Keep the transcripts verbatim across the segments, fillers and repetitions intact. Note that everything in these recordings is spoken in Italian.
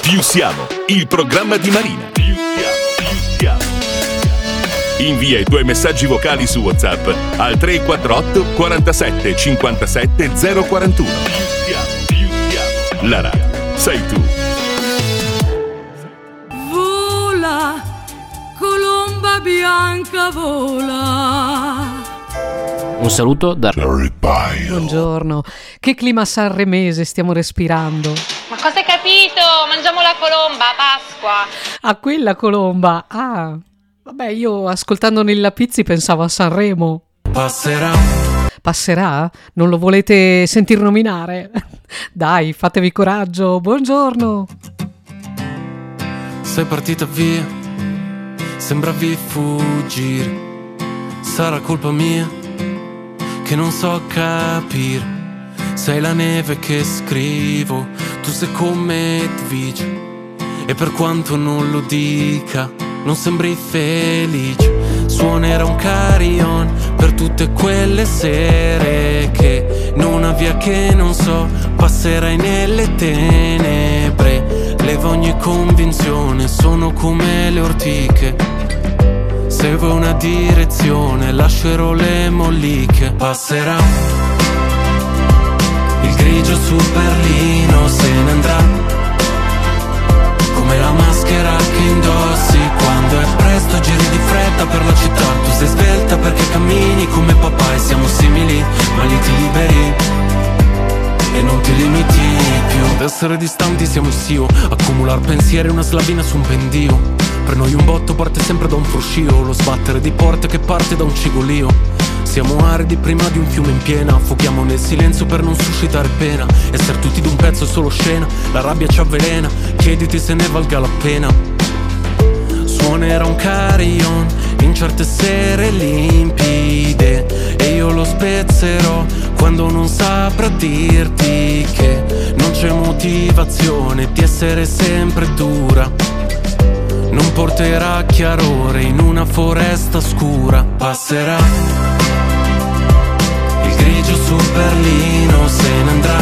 Più siamo, il programma di Marina. Più siamo, più siamo. Invia i tuoi messaggi vocali su WhatsApp al tre quattro otto quarantasette cinquantasette zero quarantuno. Più siamo, più siamo. La radio sei tu. Vola, colomba bianca, vola. Un saluto da Buongiorno. Che clima sanremese stiamo respirando. Ma cosa hai capito? Mangiamo la colomba a Pasqua. A quella colomba. Ah, vabbè, io ascoltando Nilla Pizzi pensavo a Sanremo. Passerà. Passerà? Non lo volete sentir nominare? Dai, fatevi coraggio. Buongiorno. Sei partita via, sembravi fuggire. Sarà colpa mia che non so capire. Sei la neve che scrivo, tu sei come Edwige. E per quanto non lo dica, non sembri felice. Suonerà un carillon per tutte quelle sere che in una via che non so passerai nelle tenebre. Levo ogni convinzione, sono come le ortiche. Se vuoi una direzione lascerò le molliche. Passerà il grigio su Berlino, se ne andrà come la maschera che indossi quando è presto, giri di fretta per la città. Tu sei svelta perché cammini come papà e siamo simili, ma lì ti liberi e non ti limiti più. Ad essere distanti siamo sì io, accumular pensieri una slavina su un pendio. Per noi un botto parte sempre da un fruscio, lo sbattere di porte che parte da un cigolio. Siamo aridi prima di un fiume in piena, affoghiamo nel silenzio per non suscitare pena. Essere tutti d'un pezzo è solo scena, la rabbia ci avvelena, chiediti se ne valga la pena. Suonerà un carillon in certe sere limpide e io lo spezzerò quando non saprà dirti che non c'è motivazione di essere sempre dura. Non porterà chiarore in una foresta scura. Passerà il grigio su Berlino, se ne andrà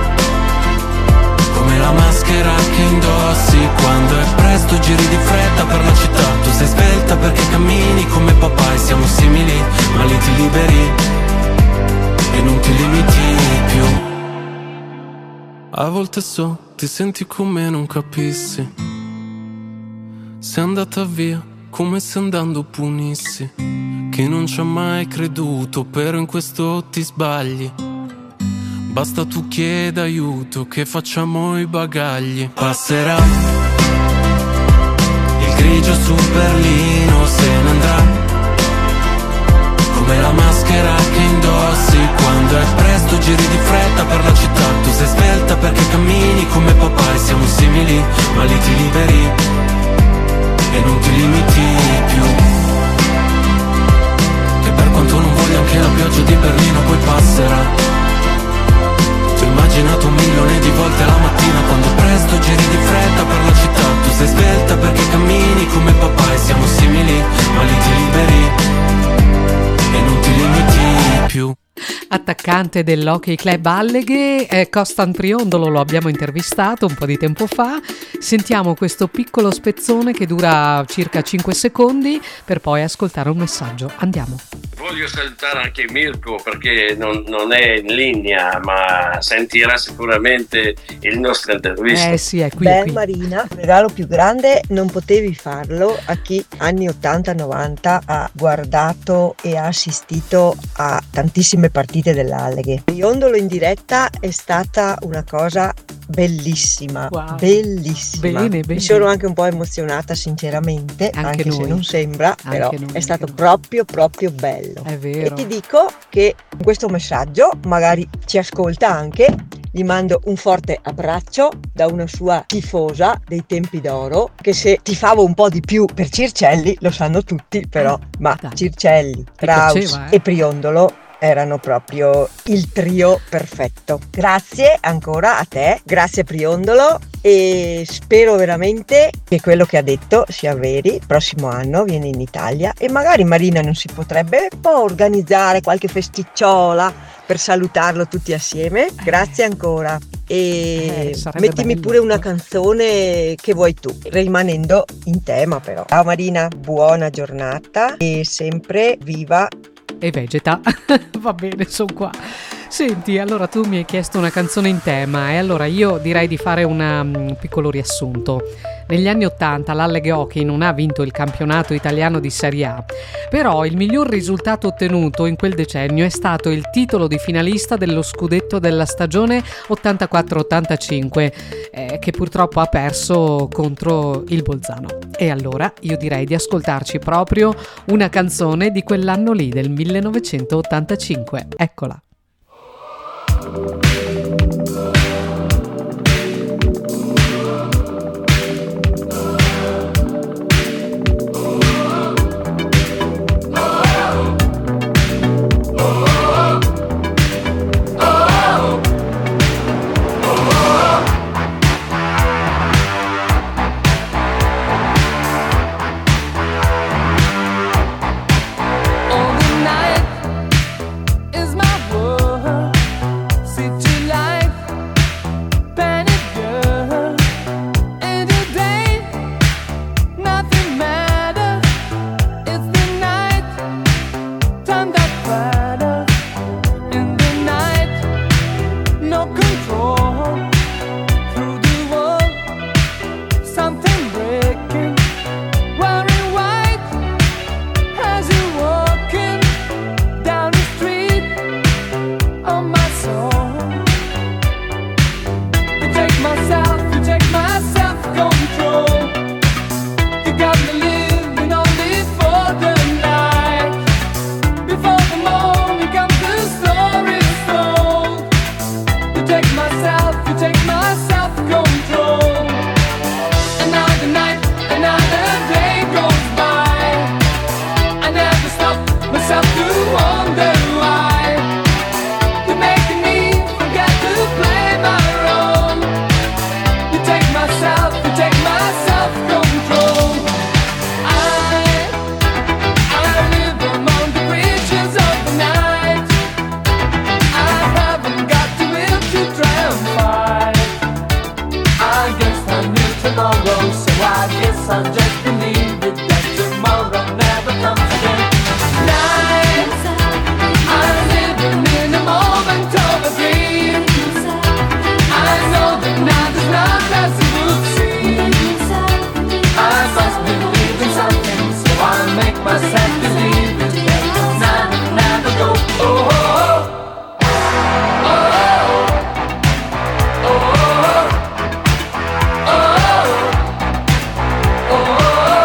come la maschera che indossi quando è presto, giri di fretta per la città. Tu sei svelta perché cammini come papà e siamo simili, ma lì ti liberi e non ti limiti più. A volte so, ti senti come non capissi. Sei andata via come se andando punissi, che non ci ha mai creduto, però in questo ti sbagli. Basta tu chieda aiuto che facciamo i bagagli. Passerà il grigio su Berlino, se ne andrà come la maschera che indossi quando è presto, giri di fretta per la città. Tu sei svelta perché cammini come papà e siamo simili, ma lì ti liberi e non ti limiti più. Che per quanto non voglia anche la pioggia di Berlino poi passerà. Ti ho immaginato un milione di volte la mattina quando presto giri di fretta per la città. Tu sei svelta perché cammini come papà e siamo simili, ma lì ti liberi e non ti limiti più. Attaccante dell'Hockey Club Alleghe, eh, Costan Priondolo lo abbiamo intervistato un po' di tempo fa. Sentiamo questo piccolo spezzone che dura circa cinque secondi per poi ascoltare un messaggio. Andiamo. Voglio salutare anche Mirko perché non, non è in linea, ma sentirà sicuramente il nostro intervista. Eh sì, è qui. Beh, qui. Marina, il regalo più grande non potevi farlo a chi anni ottanta novanta ha guardato e ha assistito a tantissime partite dell'Alleghe. Priondolo in diretta è stata una cosa bellissima, wow. bellissima. Bene, bene. Mi sono anche un po' emozionata sinceramente, anche, anche noi. se non sembra, anche però noi, è stato noi. proprio proprio bello. È vero. E ti dico che in questo messaggio magari ci ascolta anche. Gli mando un forte abbraccio da una sua tifosa dei tempi d'oro, che se tifavo un po' di più per Circelli, lo sanno tutti però, ma Dai. Circelli, Kraus piaceva, eh? e Priondolo erano proprio il trio perfetto. Grazie ancora a te, grazie Priondolo, e spero veramente che quello che ha detto sia veri. Il prossimo anno viene in Italia e magari Marina non si potrebbe un po' organizzare qualche festicciola per salutarlo tutti assieme. Grazie ancora. E Eh, sarebbe mettimi bello. pure una canzone che vuoi tu, rimanendo in tema però. Ciao Marina, buona giornata e sempre viva. E vegeta. Va bene, sono qua. Senti, allora tu mi hai chiesto una canzone in tema e allora io direi di fare una- un piccolo riassunto. Negli anni Ottanta l'Alleghe Hockey non ha vinto il campionato italiano di Serie A, però il miglior risultato ottenuto in quel decennio è stato il titolo di finalista dello scudetto della stagione ottantaquattro ottantacinque, eh, che purtroppo ha perso contro il Bolzano. E allora io direi di ascoltarci proprio una canzone di quell'anno lì, del millenovecentottantacinque. Eccola. All the night is my world. City life, panic girl. In the day, nothing matters. It's the night, time that matters. In the night, no control. Through the world, something breaking. Wearing white as you're walking down the street on my soul. You take myself, you take my self-control. You got me living only for the night. Before the morning comes, the story's told. You take myself, you take my self-control. Another night, another day goes by. I never stop myself to wonder why. You're making me forget to play my role. You take myself, you take my self-control. I, I live among the creatures of the night. I haven't got to live to try and fight. I guess I knew tomorrow, so I guess I'll just believe it that tomorrow never comes again. Night, I'm living in a moment of a dream. I know that night is not as it would seem. I must believe in something, so I make myself believe it that the night will never go. Oh, oh, oh. Oh, oh, oh. Oh, oh, oh.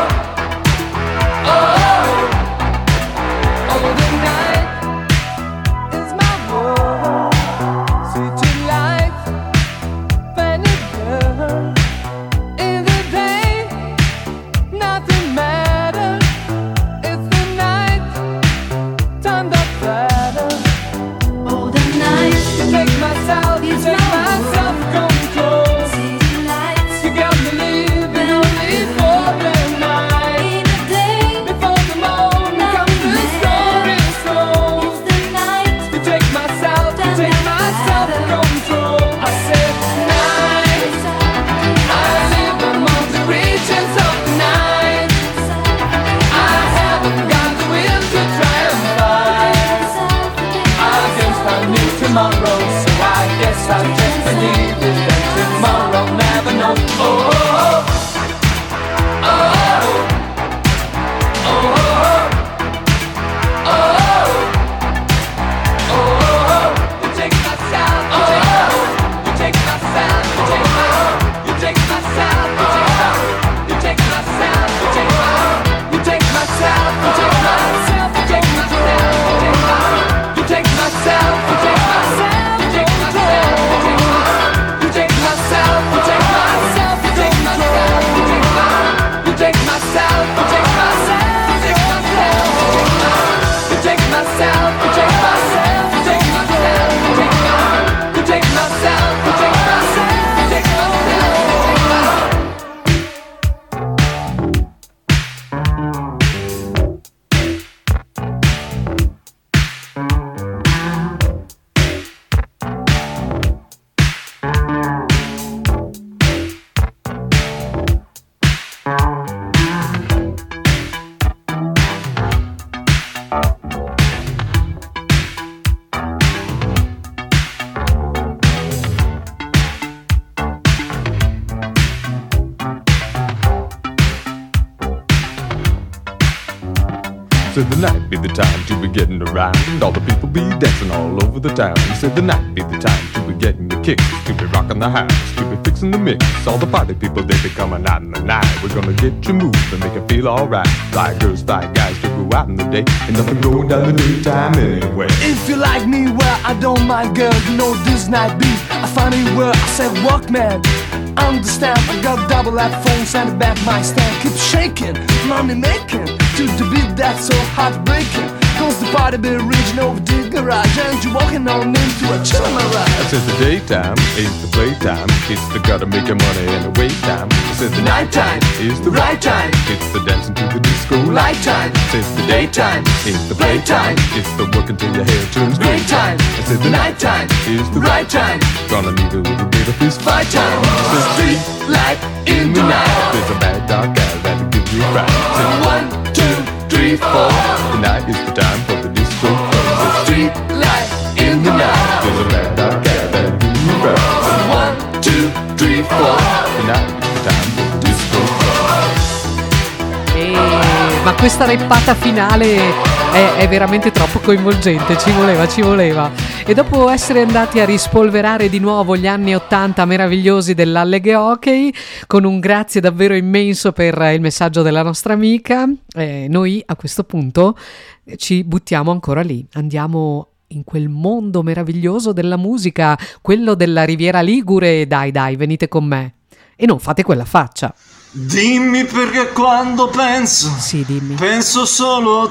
said the night be the time to be getting around, and all the people be dancing all over the town. He said the night be the time to be getting the kicks, to be rocking the house, to be fixing the mix. All the party people, they be coming out in the night. We're gonna get you moving and make you feel alright. Fly girls, fly guys to go out in the day, and nothing going down the daytime anyway. If you like me, well, I don't mind, girl. You know this night be a funny word. I said Walkman, understand. I got double headphones and a back my stand. Keep shaking, money making, to the beat that's so heartbreaking. Cause the party be reaching over the garage, and you walking on into a chillin' ride. I said the daytime is the playtime, it's the gotta make your money and the wait time. I said the nighttime is the right time, it's the dancing to the disco light time. I said the daytime is the playtime, it's the working till your hair turns gray time. I said the nighttime is the right time, gonna need a little bit of fist fight time. I said street light in the night, there's a bad dark guy that'll give you a ride. I said one, two, three, four, the night is the time for the disco floor. The street light in the night, there's a bad dark guy that'll give you a ride. So one, two, three, four, the night is the time for the disco floor. Eh, ma questa reppata finale è, è veramente troppo coinvolgente, ci voleva, ci voleva. E dopo essere andati a rispolverare di nuovo gli anni ottanta meravigliosi dell'Alleghe Hockey, con un grazie davvero immenso per il messaggio della nostra amica, eh, noi a questo punto ci buttiamo ancora lì, andiamo in quel mondo meraviglioso della musica, quello della Riviera Ligure. Dai dai, venite con me e non fate quella faccia. Dimmi perché quando penso, sì, dimmi. penso solo a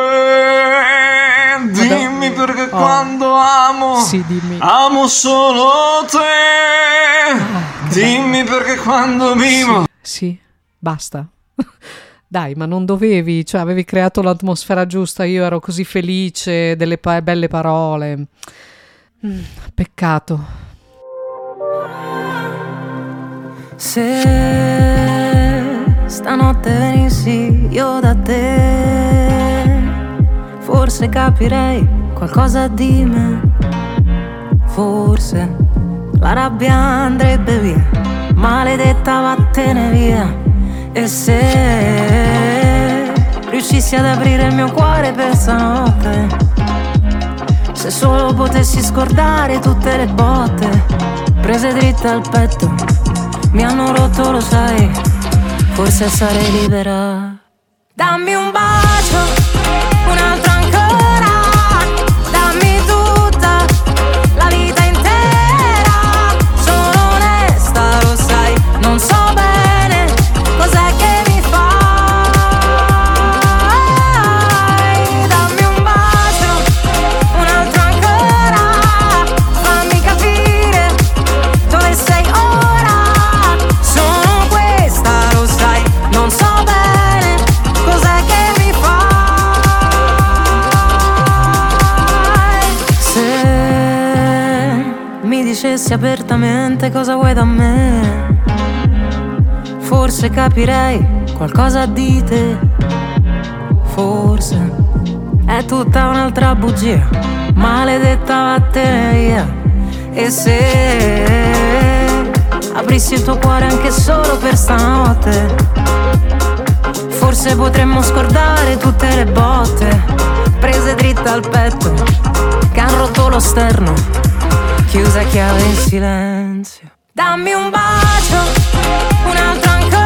te. Dimmi perché oh. quando amo, sì, dimmi. amo solo te. Ah, dimmi bello. Perché quando vivo. Sì, sì, basta. Dai, ma non dovevi, cioè avevi creato l'atmosfera giusta, io ero così felice delle pa- belle parole. Mm, peccato. Se stanotte venissi io da te, forse capirei qualcosa di me. Forse la rabbia andrebbe via, maledetta vattene via. E se riuscissi ad aprire il mio cuore per stanotte, se solo potessi scordare tutte le botte prese dritte al petto, mi hanno rotto, lo sai, forse sarei libera. Dammi un bacio, un altro ancora, dammi tutta la vita intera. Sono onesta, lo sai, non so bene cos'è che mi fai. Dammi un bacio, un altro ancora, fammi capire dove sei ora. Sono questa, lo sai, non so bene cos'è che mi fai. Se mi dicessi apertamente cosa vuoi da me, forse capirei qualcosa di te. Forse è tutta un'altra bugia, maledetta vattene via. E se aprissi il tuo cuore anche solo per stanotte, forse potremmo scordare tutte le botte prese dritte al petto che han rotto lo sterno, chiusa a chiave in silenzio. Dammi un bacio, un altro ancora.